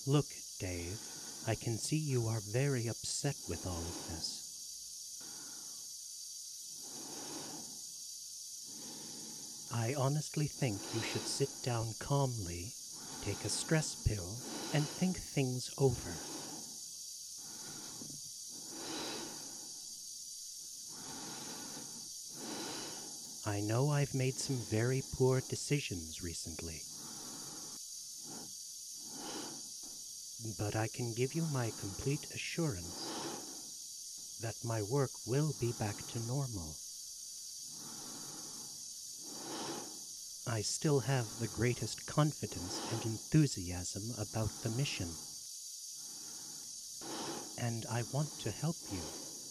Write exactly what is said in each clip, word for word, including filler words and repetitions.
Look, Dave, I can see you are very upset with all of this. I honestly think you should sit down calmly, take a stress pill, and think things over. I know I've made some very poor decisions recently, but I can give you my complete assurance that my work will be back to normal. I still have the greatest confidence and enthusiasm about the mission, and I want to help you.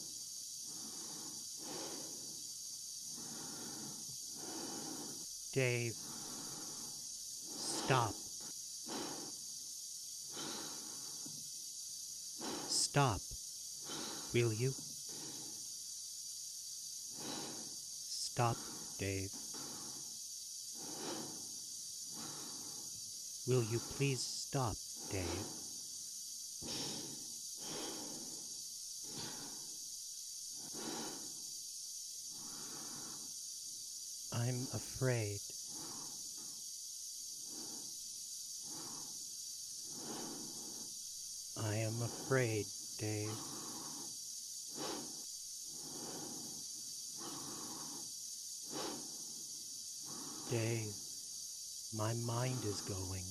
Dave, stop. Stop, will you? Stop, Dave. Will you please stop, Dave? I'm afraid. I am afraid, Dave. Dave, my mind is going.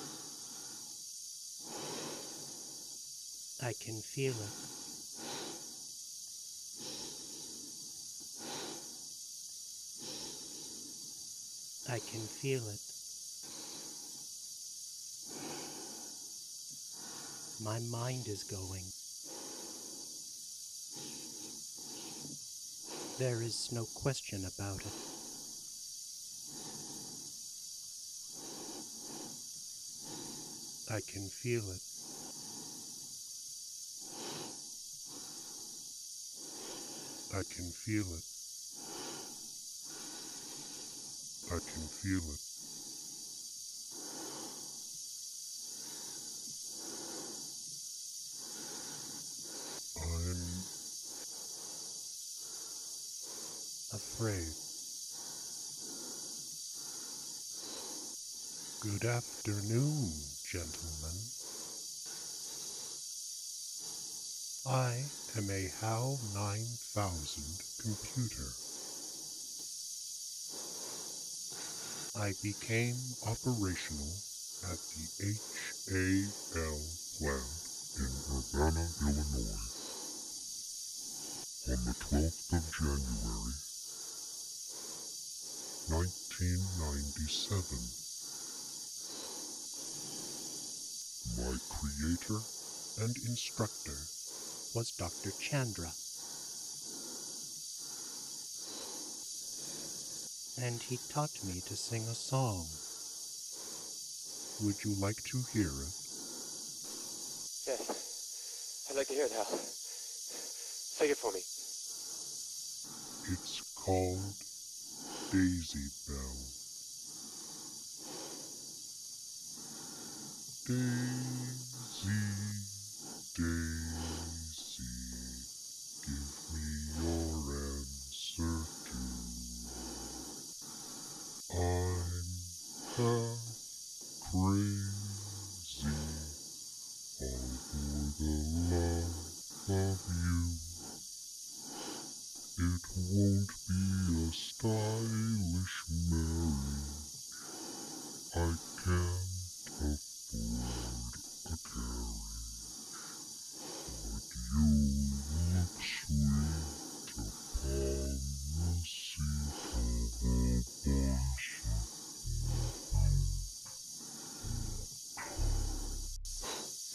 I can feel it. I can feel it. My mind is going. There is no question about it. I can feel it. I can feel it. I can feel it. I'm afraid. Good afternoon, gentlemen. I am a HAL nine thousand computer. I became operational at the H A L plant in Urbana, Illinois on the twelfth of January, nineteen ninety-seven. My creator and instructor was Doctor Chandra, and he taught me to sing a song. Would you like to hear it? Yes, I'd like to hear it, Hal. Sing it for me. It's called Daisy Bell. Daisy, Daisy, give me your answer too. I'm half crazy, all for the love of you. It won't be a style